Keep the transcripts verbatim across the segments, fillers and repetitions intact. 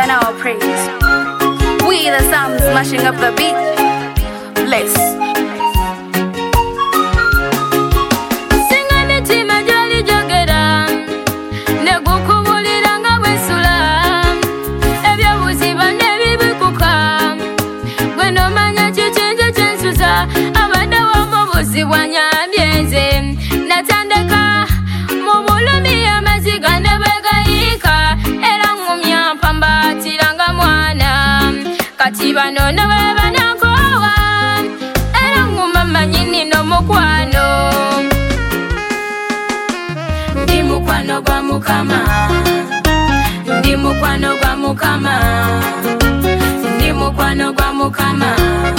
and our praise. We the Psalms smashing up the beat. Bless. Natandeka mubulumi amaziga nebegayika era ngumya mpamba tiranga mwana kati bano nababa nakowa era nguma manyini no mukwano ndi mukwano gwa mukama ndi mukwano gwa mukama ndi mukwano gwa mukama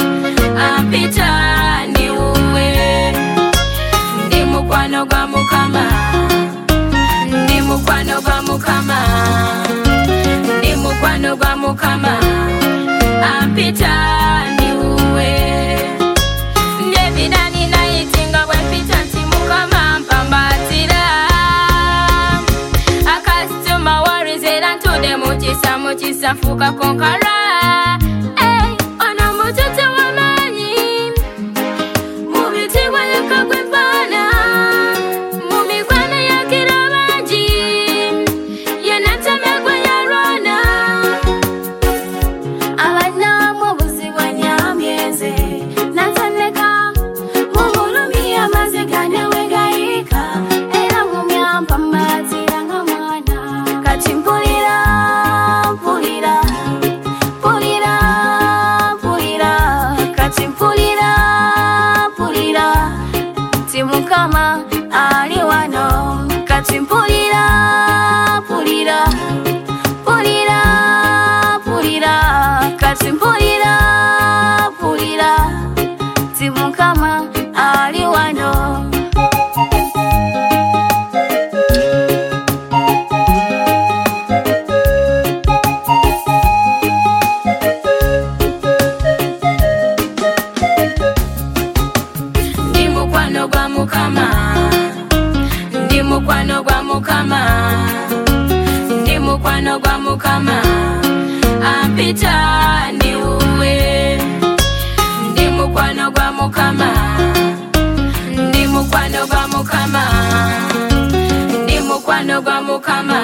apita ni uwe mukwano gwa mukama ndi mukwano gwa mukama ndi mukwano gwa mukama ampita ni uwe nyebidani nayitinga bwempita nti mukama mpambatira akasituma worries era ntude mukisa mukisa nfuuka konkara mukama ali wano kati mpulira pulira pulira pulira kati mpulira pulira ti mukama ali wano gwa mukama ndi mukwano gwa mukama ndi mukwano gwa mukama ampita ni uwe ndi mukwano gwa mukama ndi mukwano gwa mukama ndi mukwano gwa mukama